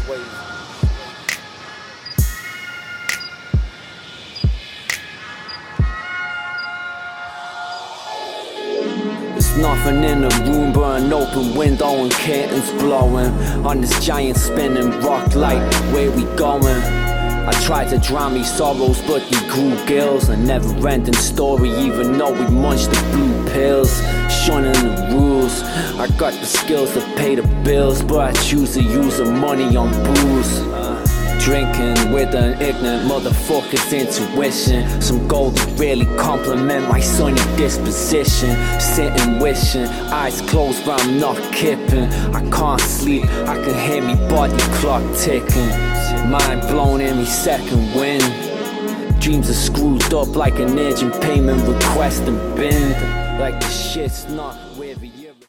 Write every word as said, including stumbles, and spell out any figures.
There's nothing in the room but an open window and curtains blowing on this giant spinning rock light. Where we going? I tried to drown me sorrows, but we grew gills. A never-ending story, even though we munched the blue pills. Shunning the rules, I got the skills to pay the bills, but I choose to use the money on booze. Drinking with an ignorant motherfucker's intuition. Some gold to really compliment my sunny disposition. Sitting wishing, eyes closed but I'm not kidding. I can't sleep, I can hear me body clock ticking. Mind blown in me second wind. Dreams are screwed up like an urgent payment request and bend. Like the shit's not where the